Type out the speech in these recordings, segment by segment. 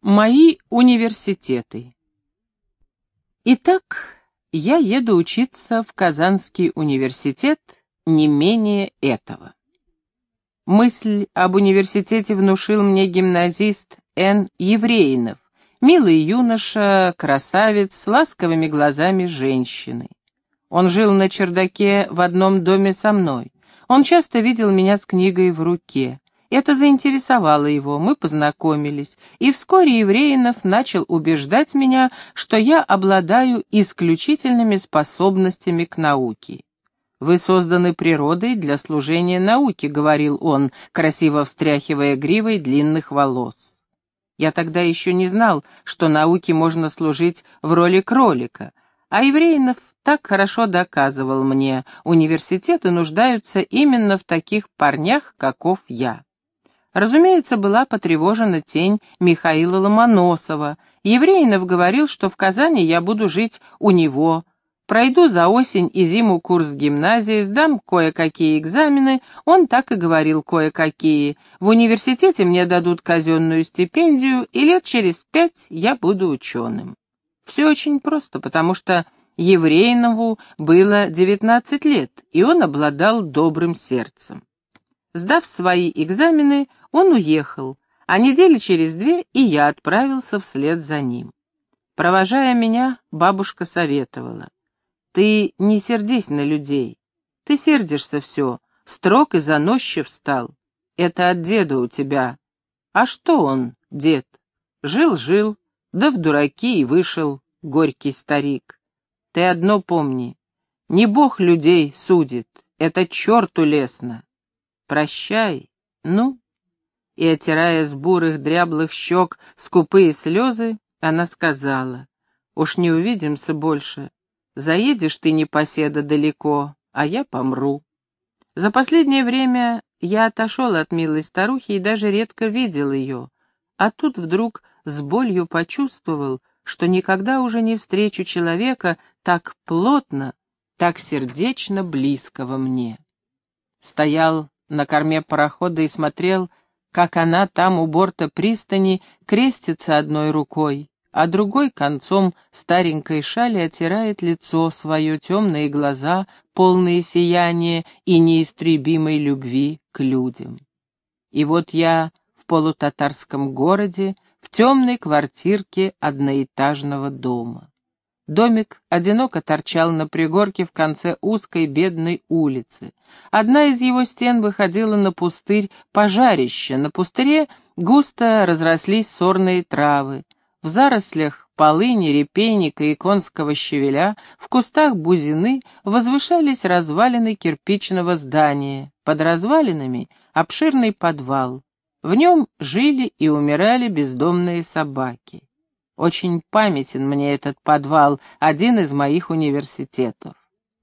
Мои университеты. Итак, я еду учиться в Казанский университет не менее этого. Мысль об университете внушил мне гимназист Н. Евреинов, милый юноша, красавец, с ласковыми глазами женщины. Он жил на чердаке в одном доме со мной. Он часто видел меня с книгой в руке. Это заинтересовало его, мы познакомились, и вскоре Евреинов начал убеждать меня, что я обладаю исключительными способностями к науке. «Вы созданы природой для служения науке», — говорил он, красиво встряхивая гривой длинных волос. Я тогда еще не знал, что науке можно служить в роли кролика, а Евреинов так хорошо доказывал мне, университеты нуждаются именно в таких парнях, каков я. Разумеется, была потревожена тень Михаила Ломоносова. Евреинов говорил, что в Казани я буду жить у него. Пройду за осень и зиму курс гимназии, сдам кое-какие экзамены, он так и говорил кое-какие. В университете мне дадут казенную стипендию, и лет через 5 я буду ученым. Все очень просто, потому что Евреинову было 19 лет, и он обладал добрым сердцем. Сдав свои экзамены, он уехал, а недели через 2 и я отправился вслед за ним. Провожая меня, бабушка советовала: «Ты не сердись на людей. Ты сердишься все, строг и заносчив стал. Это от деда у тебя». «А что он, дед? Жил-жил, да в дураки и вышел, горький старик. Ты одно помни, не Бог людей судит, это черту лестно. Прощай, ну». И, отирая с бурых дряблых щек скупые слезы, она сказала: «Уж не увидимся больше. Заедешь ты, непоседа, далеко, а я помру». За последнее время я отошел от милой старухи и даже редко видел ее, а тут вдруг с болью почувствовал, что никогда уже не встречу человека так плотно, так сердечно близкого мне. Стоял на корме парохода и смотрел, как она там у борта пристани крестится одной рукой, а другой концом старенькой шали оттирает лицо свое, темные глаза, полные сияния и неистребимой любви к людям. И вот я в полутатарском городе, в темной квартирке одноэтажного дома. Домик одиноко торчал на пригорке в конце узкой бедной улицы. Одна из его стен выходила на пустырь пожарища. На пустыре густо разрослись сорные травы. В зарослях полыни, репейника и конского щавеля, в кустах бузины возвышались развалины кирпичного здания. Под развалинами обширный подвал. В нем жили и умирали бездомные собаки. Очень памятен мне этот подвал, один из моих университетов.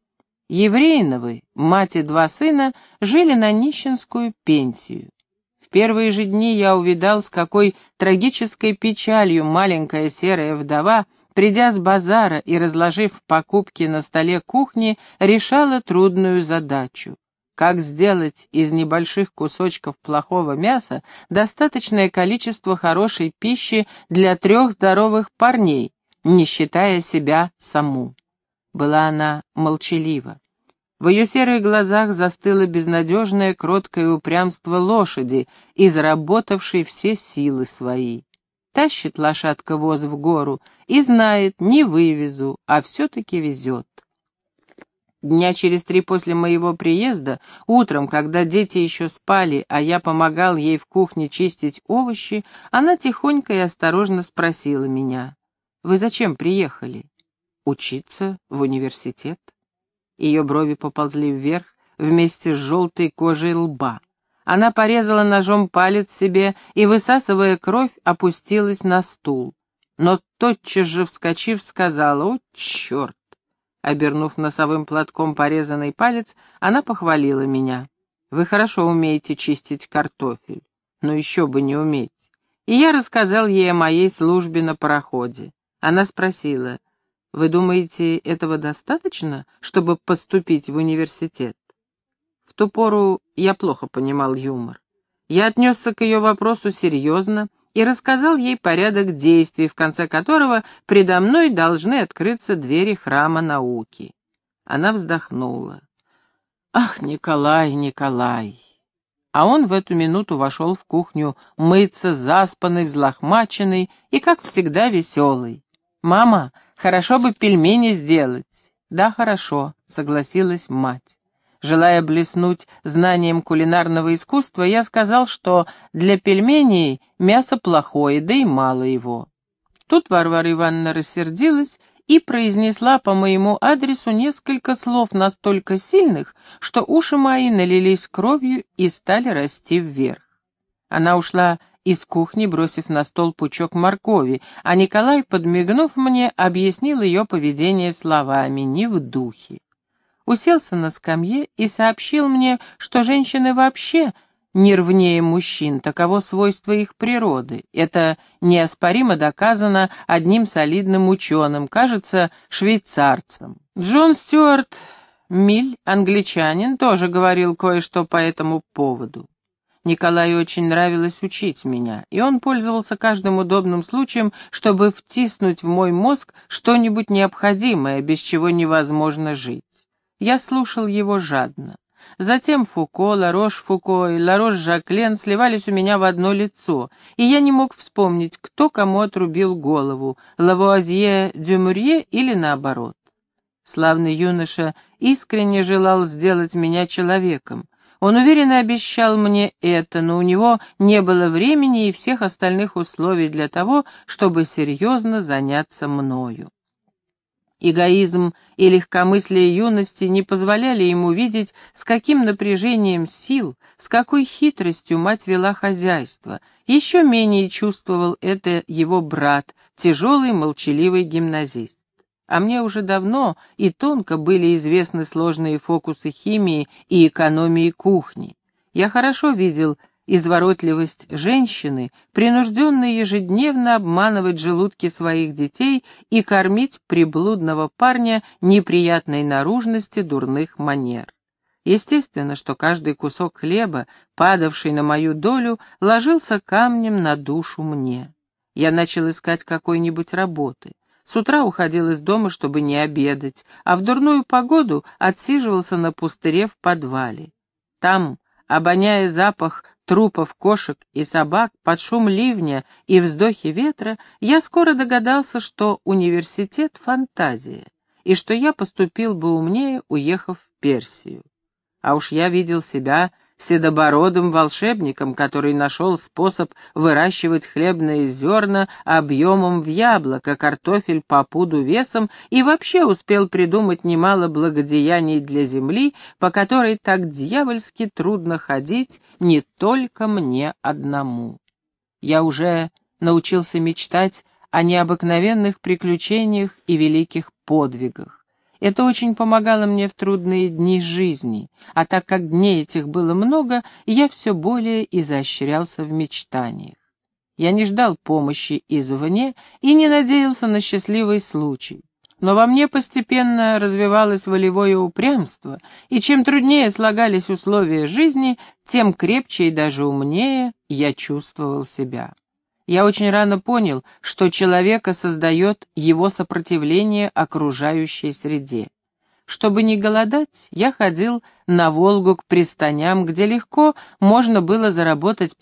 Евреиновы, мать и 2 сына, жили на нищенскую пенсию. В первые же дни я увидал, с какой трагической печалью маленькая серая вдова, придя с базара и разложив покупки на столе кухни, решала трудную задачу. Как сделать из небольших кусочков плохого мяса достаточное количество хорошей пищи для 3 здоровых парней, не считая себя саму. Была она молчалива. В ее серых глазах застыло безнадежное кроткое упрямство лошади, изработавшей все силы свои. Тащит лошадка воз в гору и знает, не вывезу, а все-таки везет. Дня через 3 после моего приезда, утром, когда дети еще спали, а я помогал ей в кухне чистить овощи, она тихонько и осторожно спросила меня: «Вы зачем приехали?» «Учиться в университет». Ее брови поползли вверх вместе с желтой кожей лба. Она порезала ножом палец себе и, высасывая кровь, опустилась на стул. Но тотчас же, вскочив, сказала: «О, черт!» Обернув носовым платком порезанный палец, она похвалила меня: «Вы хорошо умеете чистить картофель». «Ну еще бы не уметь». И я рассказал ей о моей службе на пароходе. Она спросила: «Вы думаете, этого достаточно, чтобы поступить в университет?» В ту пору я плохо понимал юмор. Я отнесся к ее вопросу серьезно и рассказал ей порядок действий, в конце которого предо мной должны открыться двери храма науки. Она вздохнула. «Ах, Николай, Николай!» А он в эту минуту вошел в кухню мыться, заспанный, взлохмаченный и, как всегда, веселый. «Мама, хорошо бы пельмени сделать». «Да, хорошо», — согласилась мать. Желая блеснуть знанием кулинарного искусства, я сказал, что для пельменей мясо плохое, да и мало его. Тут Варвара Ивановна рассердилась и произнесла по моему адресу несколько слов настолько сильных, что уши мои налились кровью и стали расти вверх. Она ушла из кухни, бросив на стол пучок моркови, а Николай, подмигнув мне, объяснил ее поведение словами «не в духе». Уселся на скамье и сообщил мне, что женщины вообще нервнее мужчин, таково свойство их природы. Это неоспоримо доказано одним солидным ученым, кажется, швейцарцем. Джон Стюарт Миль, англичанин, тоже говорил кое-что по этому поводу. Николаю очень нравилось учить меня, и он пользовался каждым удобным случаем, чтобы втиснуть в мой мозг что-нибудь необходимое, без чего невозможно жить. Я слушал его жадно. Затем Фуко, Ларош-Фуко и Ларош-Жаклен сливались у меня в одно лицо, и я не мог вспомнить, кто кому отрубил голову, Лавуазье Дюмурье или наоборот. Славный юноша искренне желал сделать меня человеком. Он уверенно обещал мне это, но у него не было времени и всех остальных условий для того, чтобы серьезно заняться мною. Эгоизм и легкомыслие юности не позволяли ему видеть, с каким напряжением сил, с какой хитростью мать вела хозяйство. Еще менее чувствовал это его брат, тяжелый молчаливый гимназист. А мне уже давно и тонко были известны сложные фокусы химии и экономии кухни. Я хорошо видел изворотливость женщины, принужденной ежедневно обманывать желудки своих детей и кормить приблудного парня неприятной наружности, дурных манер. Естественно, что каждый кусок хлеба, падавший на мою долю, ложился камнем на душу мне. Я начал искать какой-нибудь работы. С утра уходил из дома, чтобы не обедать, а в дурную погоду отсиживался на пустыре в подвале. Там, обоняя запах трупов кошек и собак, под шум ливня и вздохи ветра, я скоро догадался, что университет — фантазия, и что я поступил бы умнее, уехав в Персию. А уж я видел себя седобородым волшебником, который нашел способ выращивать хлебные зерна объемом в яблоко, картофель по пуду весом и вообще успел придумать немало благодеяний для земли, по которой так дьявольски трудно ходить не только мне одному. Я уже научился мечтать о необыкновенных приключениях и великих подвигах. Это очень помогало мне в трудные дни жизни, а так как дней этих было много, я все более изощрялся в мечтаниях. Я не ждал помощи извне и не надеялся на счастливый случай. Но во мне постепенно развивалось волевое упрямство, и чем труднее слагались условия жизни, тем крепче и даже умнее я чувствовал себя. Я очень рано понял, что человека создает его сопротивление окружающей среде. Чтобы не голодать, я ходил на Волгу к пристаням, где легко можно было заработать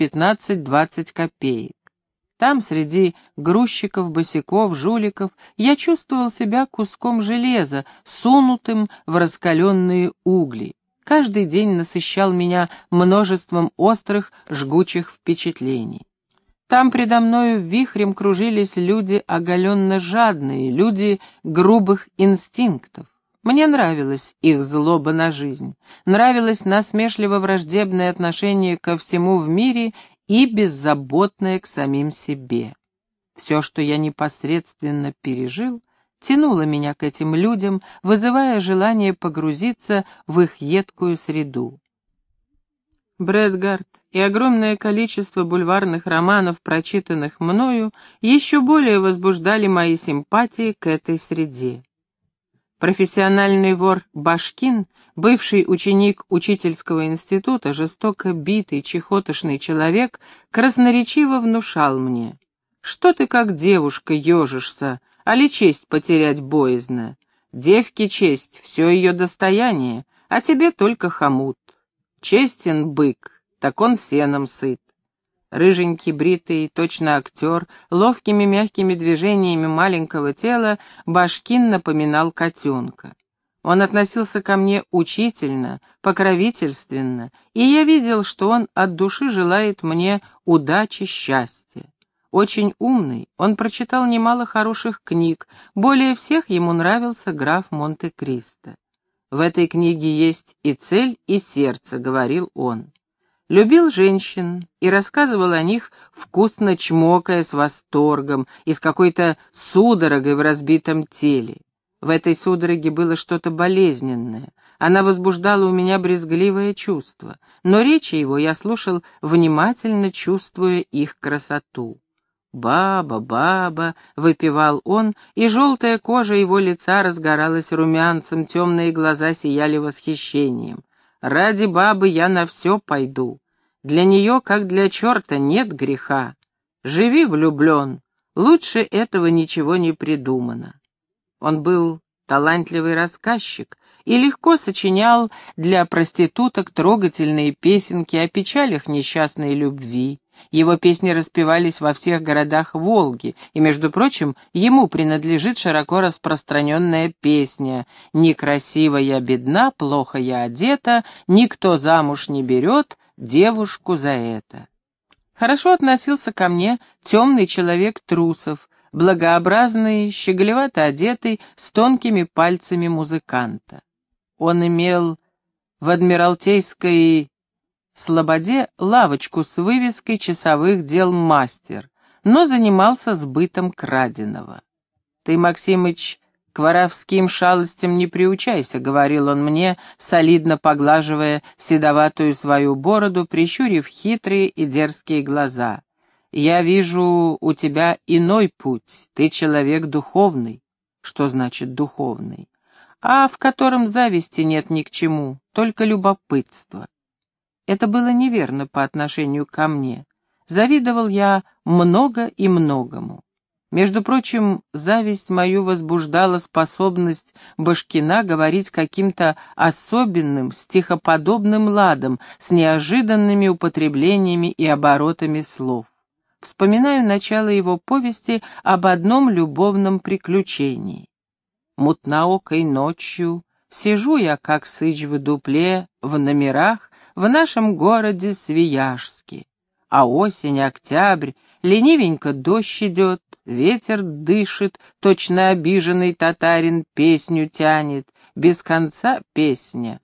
15-20 копеек. Там, среди грузчиков, босяков, жуликов, я чувствовал себя куском железа, сунутым в раскаленные угли. Каждый день насыщал меня множеством острых, жгучих впечатлений. Там предо мною вихрем кружились люди оголенно жадные, люди грубых инстинктов. Мне нравилась их злоба на жизнь, нравилось насмешливо-враждебное отношение ко всему в мире и беззаботное к самим себе. Все, что я непосредственно пережил, тянуло меня к этим людям, вызывая желание погрузиться в их едкую среду. Брэдгард и огромное количество бульварных романов, прочитанных мною, еще более возбуждали мои симпатии к этой среде. Профессиональный вор Башкин, бывший ученик учительского института, жестоко битый, чехотошный человек, красноречиво внушал мне: «Что ты как девушка ежишься, али честь потерять боязно? Девке честь — все ее достояние, а тебе только хомут. Честен бык, так он сеном сыт». Рыженький, бритый, точно актер, ловкими мягкими движениями маленького тела Башкин напоминал котенка. Он относился ко мне учительно, покровительственно, и я видел, что он от души желает мне удачи, счастья. Очень умный, он прочитал немало хороших книг, более всех ему нравился граф Монте-Кристо. «В этой книге есть и цель, и сердце», — говорил он. Любил женщин и рассказывал о них, вкусно чмокая, с восторгом и с какой-то судорогой в разбитом теле. В этой судороге было что-то болезненное. Она возбуждала у меня брезгливое чувство, но речи его я слушал внимательно, чувствуя их красоту. «Баба, баба», — выпевал он, и желтая кожа его лица разгоралась румянцем, темные глаза сияли восхищением. «Ради бабы я на все пойду. Для нее, как для черта, нет греха. Живи влюблен, лучше этого ничего не придумано». Он был талантливый рассказчик и легко сочинял для проституток трогательные песенки о печалях несчастной любви. Его песни распевались во всех городах Волги, и, между прочим, ему принадлежит широко распространенная песня «Некрасива я бедна, плохо я одета, никто замуж не берет девушку за это». Хорошо относился ко мне темный человек Трусов, благообразный, щеголевато одетый, с тонкими пальцами музыканта. Он имел в Адмиралтейской Слободе лавочку с вывеской часовых дел «Мастер», но занимался сбытом краденого. «Ты, Максимыч, к воровским шалостям не приучайся», — говорил он мне, солидно поглаживая седоватую свою бороду, прищурив хитрые и дерзкие глаза. «Я вижу у тебя иной путь, ты человек духовный». «Что значит духовный?» «А в котором зависти нет ни к чему, только любопытство». Это было неверно по отношению ко мне. Завидовал я много и многому. Между прочим, зависть мою возбуждала способность Башкина говорить каким-то особенным, стихоподобным ладом, с неожиданными употреблениями и оборотами слов. Вспоминаю начало его повести об одном любовном приключении. «Мутноокой ночью сижу я, как сыч в дупле, в номерах, в нашем городе Свияжске. А осень, октябрь, ленивенько дождь идет, ветер дышит, точно обиженный татарин песню тянет, без конца песня.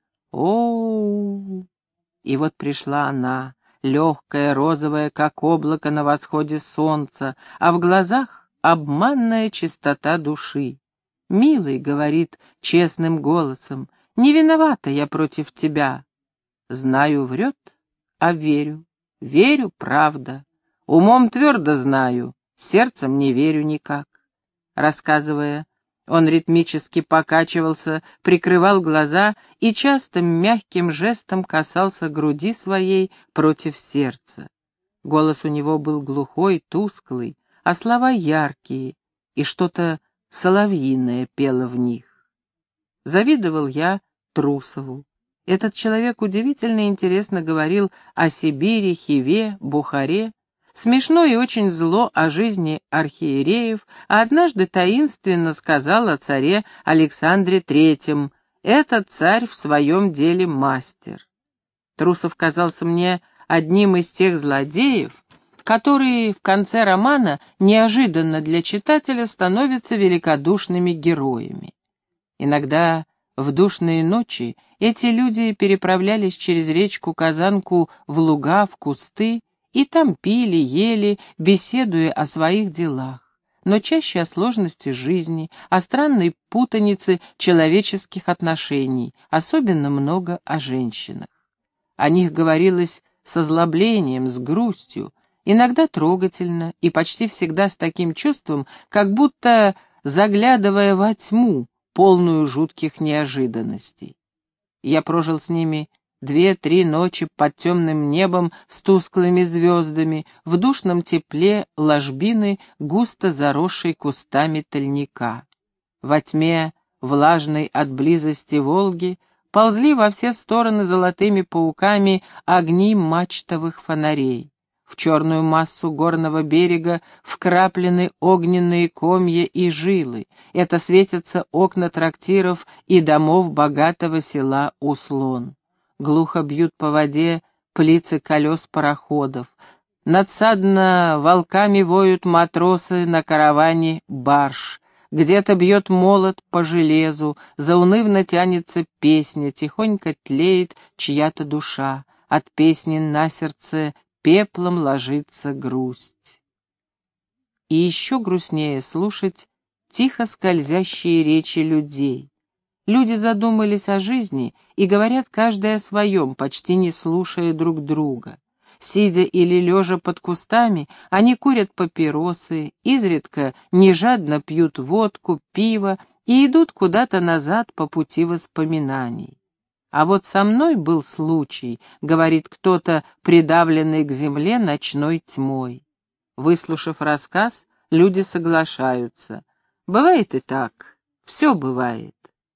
О-о-о!» И вот пришла она, легкая, розовая, как облако на восходе солнца, а в глазах обманная чистота души. «Милый, — говорит честным голосом, — не виновата я против тебя. Знаю, врет, а верю, верю, правда. Умом твердо знаю, сердцем не верю никак». Рассказывая, он ритмически покачивался, прикрывал глаза и частым мягким жестом касался груди своей против сердца. Голос у него был глухой, тусклый, а слова яркие, и что-то соловьиное пело в них. Завидовал я Трусову. Этот человек удивительно интересно говорил о Сибири, Хиве, Бухаре, смешно и очень зло о жизни архиереев, а однажды таинственно сказал о царе Александре III: «Этот царь в своем деле мастер». Трусов казался мне одним из тех злодеев, которые в конце романа неожиданно для читателя становятся великодушными героями. Иногда в душные ночи эти люди переправлялись через речку Казанку в луга, в кусты, и там пили, ели, беседуя о своих делах, но чаще о сложности жизни, о странной путанице человеческих отношений, особенно много о женщинах. О них говорилось с озлоблением, с грустью, иногда трогательно и почти всегда с таким чувством, как будто, заглядывая во тьму, полную жутких неожиданностей. Я прожил с ними 2-3 ночи под темным небом с тусклыми звездами, в душном тепле ложбины, густо заросшей кустами тольника. Во тьме, влажной от близости Волги, ползли во все стороны золотыми пауками огни мачтовых фонарей. В черную массу горного берега вкраплены огненные комья и жилы. Это светятся окна трактиров и домов богатого села Услон. Глухо бьют по воде плицы колес пароходов. Надсадно волками воют матросы на караване барж. Где-то бьет молот по железу, заунывно тянется песня, тихонько тлеет чья-то душа. От песни на сердце пеплом ложится грусть. И еще грустнее слушать тихо скользящие речи людей. Люди задумались о жизни и говорят каждый о своем, почти не слушая друг друга. Сидя или лежа под кустами, они курят папиросы, изредка нежадно пьют водку, пиво и идут куда-то назад по пути воспоминаний. «А вот со мной был случай», — говорит кто-то, придавленный к земле ночной тьмой. Выслушав рассказ, люди соглашаются. Бывает и так, все бывает.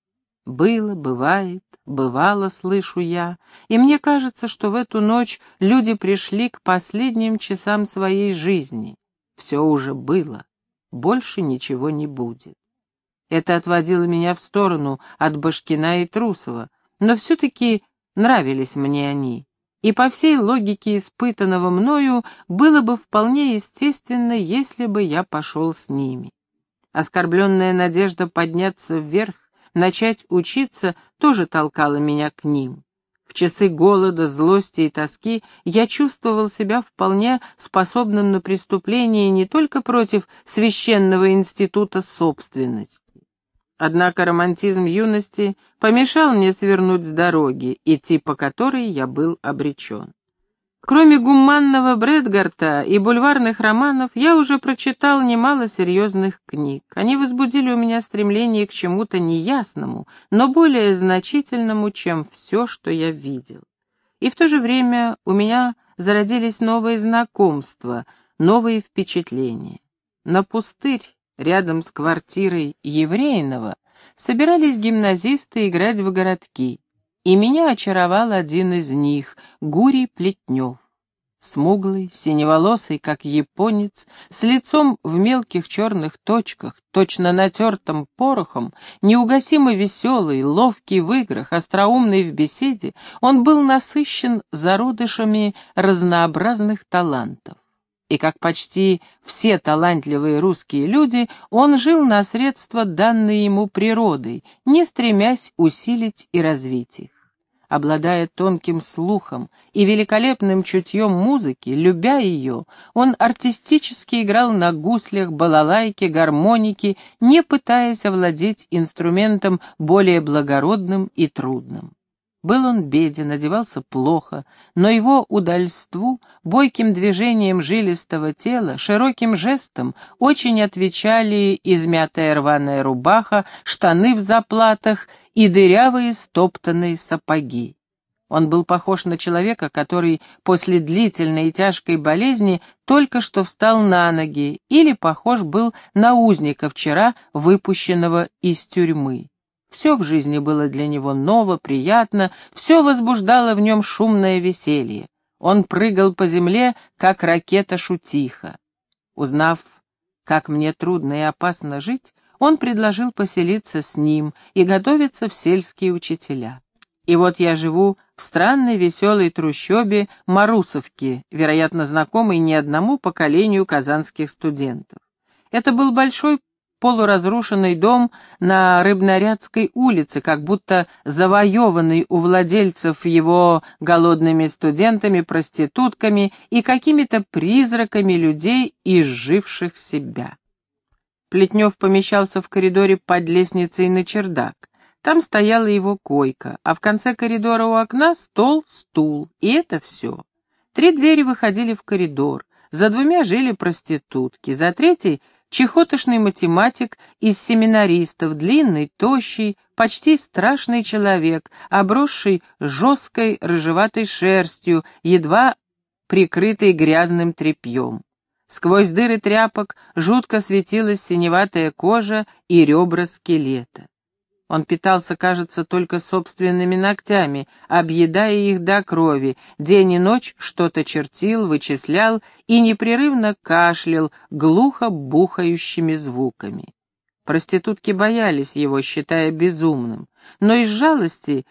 Было, бывает, бывало, слышу я, и мне кажется, что в эту ночь люди пришли к последним часам своей жизни. Все уже было, больше ничего не будет. Это отводило меня в сторону от Башкина и Трусова, но все-таки нравились мне они, и по всей логике испытанного мною было бы вполне естественно, если бы я пошел с ними. Оскорбленная надежда подняться вверх, начать учиться, тоже толкала меня к ним. В часы голода, злости и тоски я чувствовал себя вполне способным на преступление не только против священного института собственности. Однако романтизм юности помешал мне свернуть с дороги, идти по которой я был обречен. Кроме гуманного Брэдгарта и бульварных романов, я уже прочитал немало серьезных книг. Они возбудили у меня стремление к чему-то неясному, но более значительному, чем все, что я видел. И в то же время у меня зародились новые знакомства, новые впечатления. На пустырь, рядом с квартирой Еврейного, собирались гимназисты играть в городки. И меня очаровал один из них, Гурий Плетнев. Смуглый, синеволосый, как японец, с лицом в мелких черных точках, точно натертым порохом, неугасимо веселый, ловкий в играх, остроумный в беседе, он был насыщен зародышами разнообразных талантов. И как почти все талантливые русские люди, он жил на средства, данные ему природой, не стремясь усилить и развить их. Обладая тонким слухом и великолепным чутьем музыки, любя ее, он артистически играл на гуслях, балалайке, гармонике, не пытаясь овладеть инструментом более благородным и трудным. Был он беден, одевался плохо, но его удальству, бойким движением жилистого тела, широким жестом очень отвечали измятая рваная рубаха, штаны в заплатах и дырявые стоптанные сапоги. Он был похож на человека, который после длительной и тяжкой болезни только что встал на ноги, или похож был на узника, вчера выпущенного из тюрьмы. Все в жизни было для него ново, приятно, все возбуждало в нем шумное веселье. Он прыгал по земле, как ракета-шутиха. Узнав, как мне трудно и опасно жить, он предложил поселиться с ним и готовиться в сельские учителя. И вот я живу в странной веселой трущобе Марусовки, вероятно, знакомой не одному поколению казанских студентов. Это был большой полуразрушенный дом на Рыбнорядской улице, как будто завоеванный у владельцев его голодными студентами, проститутками и какими-то призраками людей, изживших себя. Плетнев помещался в коридоре под лестницей на чердак. Там стояла его койка, а в конце коридора у окна стол, стул, и это все. 3 двери выходили в коридор, за 2 жили проститутки, за 3 чехотошный математик из семинаристов, длинный, тощий, почти страшный человек, обросший жесткой рыжеватой шерстью, едва прикрытой грязным тряпьем. Сквозь дыры тряпок жутко светилась синеватая кожа и ребра скелета. Он питался, кажется, только собственными ногтями, объедая их до крови, день и ночь что-то чертил, вычислял и непрерывно кашлял глухо бухающими звуками. Проститутки боялись его, считая безумным, но из жалости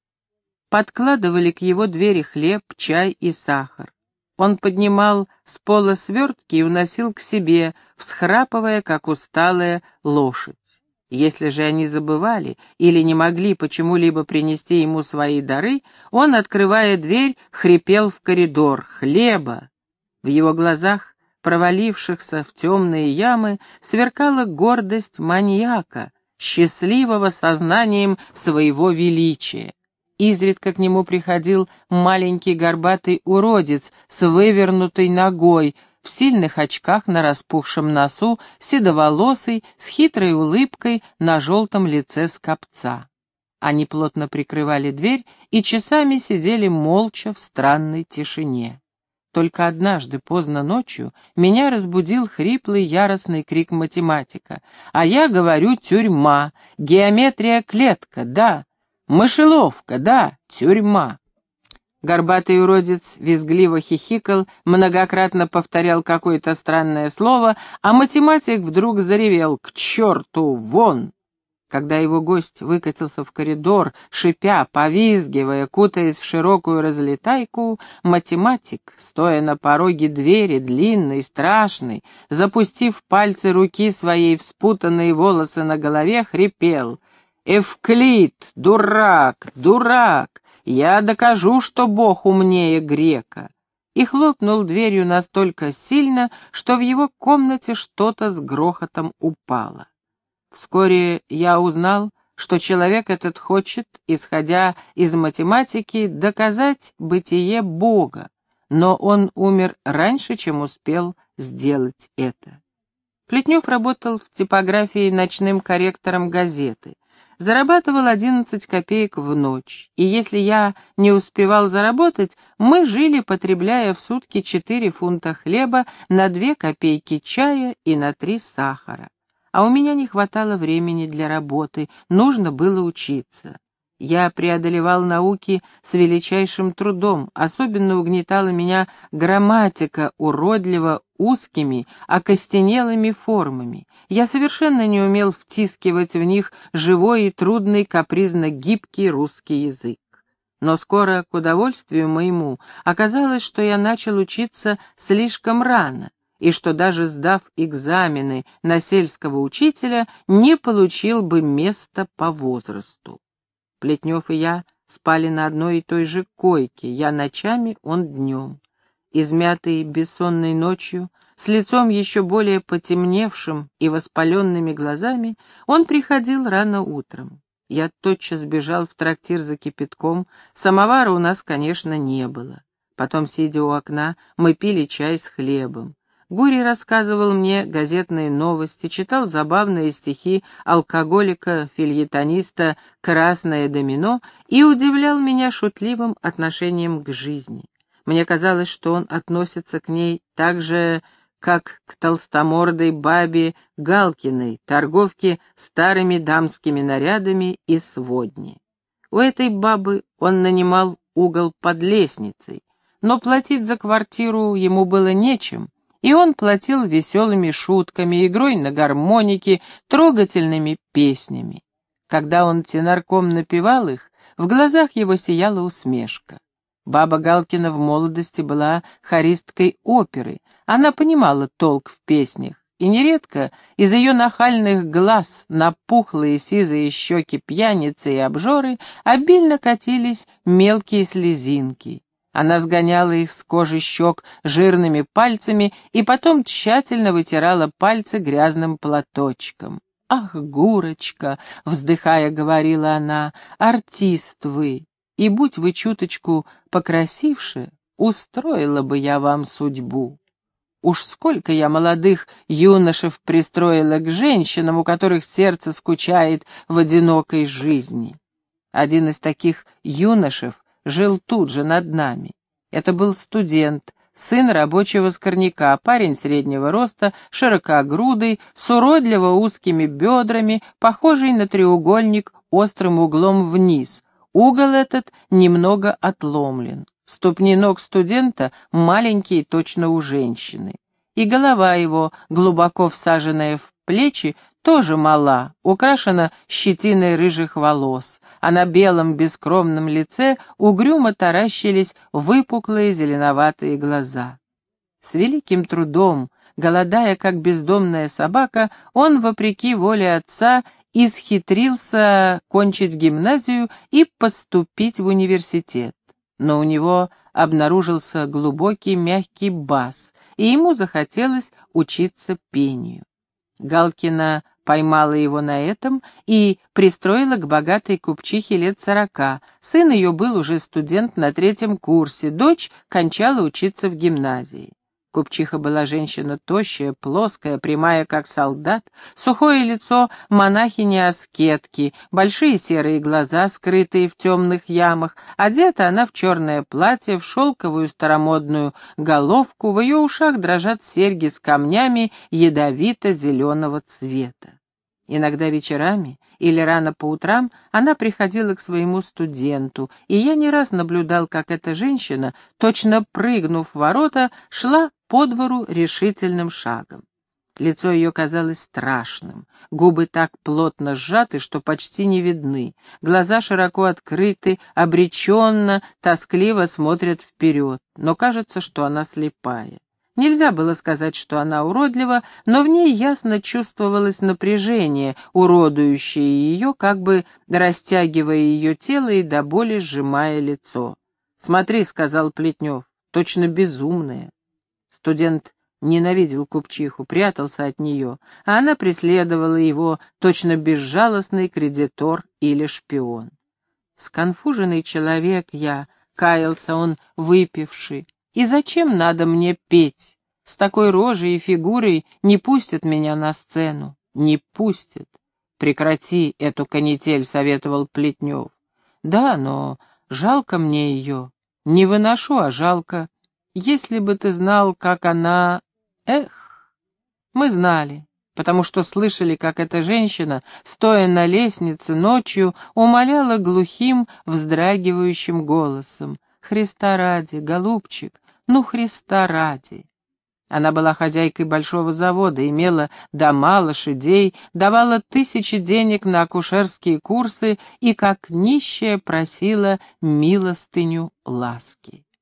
подкладывали к его двери хлеб, чай и сахар. Он поднимал с пола свертки и уносил к себе, всхрапывая, как усталая лошадь. Если же они забывали или не могли почему-либо принести ему свои дары, он, открывая дверь, хрипел в коридор: «Хлеба!». В его глазах, провалившихся в темные ямы, сверкала гордость маньяка, счастливого сознанием своего величия. Изредка к нему приходил маленький горбатый уродец с вывернутой ногой, в сильных очках на распухшем носу, седоволосый, с хитрой улыбкой на желтом лице скопца. Они плотно прикрывали дверь и часами сидели молча в странной тишине. Только однажды поздно ночью меня разбудил хриплый яростный крик математика. А я говорю: тюрьма, геометрия клетка, да, мышеловка, да, тюрьма. Горбатый уродец визгливо хихикал, многократно повторял какое-то странное слово, а математик вдруг заревел: «К черту, вон!». Когда его гость выкатился в коридор, шипя, повизгивая, кутаясь в широкую разлетайку, математик, стоя на пороге двери, длинный, страшный, запустив пальцы руки своей в спутанные волосы на голове, хрипел: «Эвклид, дурак, дурак! Я докажу, что Бог умнее грека!» И хлопнул дверью настолько сильно, что в его комнате что-то с грохотом упало. Вскоре я узнал, что человек этот хочет, исходя из математики, доказать бытие Бога, но он умер раньше, чем успел сделать это. Плетнев работал в типографии ночным корректором газеты. Зарабатывал 11 копеек в ночь, и если я не успевал заработать, мы жили, потребляя в сутки 4 фунта хлеба, на 2 копейки чая и на 3 сахара. А у меня не хватало времени для работы, нужно было учиться. Я преодолевал науки с величайшим трудом, особенно угнетала меня грамматика, уродливо узкими, окостенелыми формами. Я совершенно не умел втискивать в них живой и трудный, капризно-гибкий русский язык. Но скоро, к удовольствию моему, оказалось, что я начал учиться слишком рано, и что даже сдав экзамены на сельского учителя, не получил бы места по возрасту. Плетнев и я спали на одной и той же койке, я ночами, он днем. Измятый бессонной ночью, с лицом еще более потемневшим и воспаленными глазами, он приходил рано утром. Я тотчас бежал в трактир за кипятком, самовара у нас, конечно, не было. Потом, сидя у окна, мы пили чай с хлебом. Гурий рассказывал мне газетные новости, читал забавные стихи алкоголика-фельетониста «Красное домино» и удивлял меня шутливым отношением к жизни. Мне казалось, что он относится к ней так же, как к толстомордой бабе Галкиной, торговке старыми дамскими нарядами и сводни. У этой бабы он нанимал угол под лестницей, но платить за квартиру ему было нечем, и он платил веселыми шутками, игрой на гармонике, трогательными песнями. Когда он тенорком напевал их, в глазах его сияла усмешка. Баба Галкина в молодости была хористкой оперы, она понимала толк в песнях, и нередко из ее нахальных глаз на пухлые сизые щеки пьяницы и обжоры обильно катились мелкие слезинки. Она сгоняла их с кожи щек жирными пальцами и потом тщательно вытирала пальцы грязным платочком. «Ах, Гурочка!» — вздыхая, говорила она, — «артист вы, и будь вы чуточку покрасивше, устроила бы я вам судьбу». Уж сколько я молодых юношев пристроила к женщинам, у которых сердце скучает в одинокой жизни. Один из таких юношев жил тут же над нами. Это был студент, сын рабочего скорняка, парень среднего роста, широкогрудый, с уродливо узкими бедрами, похожий на треугольник острым углом вниз. Угол этот немного отломлен. Ступни ног студента маленькие, точно у женщины. И голова его, глубоко всаженная в плечи, тоже мала, украшена щетиной рыжих волос, а на белом бескровном лице угрюмо таращились выпуклые зеленоватые глаза. С великим трудом, голодая как бездомная собака, он, вопреки воле отца, исхитрился кончить гимназию и поступить в университет. Но у него обнаружился глубокий мягкий бас, и ему захотелось учиться пению. Галкина поймала его на этом и пристроила к богатой купчихе лет 40. Сын ее был уже студент на 3-м курсе, дочь кончала учиться в гимназии. Купчиха была женщина тощая, плоская, прямая, как солдат, сухое лицо монахини-аскетки, большие серые глаза, скрытые в темных ямах. Одета она в черное платье, в шелковую старомодную головку, в ее ушах дрожат серьги с камнями ядовито-зеленого цвета. Иногда вечерами или рано по утрам она приходила к своему студенту, и я не раз наблюдал, как эта женщина, точно прыгнув в ворота, шла по двору решительным шагом. Лицо ее казалось страшным, губы так плотно сжаты, что почти не видны, глаза широко открыты, обреченно, тоскливо смотрят вперед, но кажется, что она слепая. Нельзя было сказать, что она уродлива, но в ней ясно чувствовалось напряжение, уродующее ее, как бы растягивая ее тело и до боли сжимая лицо. «Смотри», — сказал Плетнев, — «точно безумная». Студент ненавидел купчиху, прятался от нее, а она преследовала его, точно безжалостный кредитор или шпион. «Сконфуженный человек я», — каялся он, выпивший. «И зачем надо мне петь? С такой рожей и фигурой не пустят меня на сцену. Не пустят. Прекрати эту канитель», — советовал Плетнев. «Да, но жалко мне ее. Не выношу, а жалко. Если бы ты знал, как она... Эх!» Мы знали, потому что слышали, как эта женщина, стоя на лестнице ночью, умоляла глухим, вздрагивающим голосом: «Христа ради, голубчик, ну Христа ради». Она была хозяйкой большого завода, имела дома, лошадей, давала 1000 денег на акушерские курсы и, как нищая, просила милостыню ласки.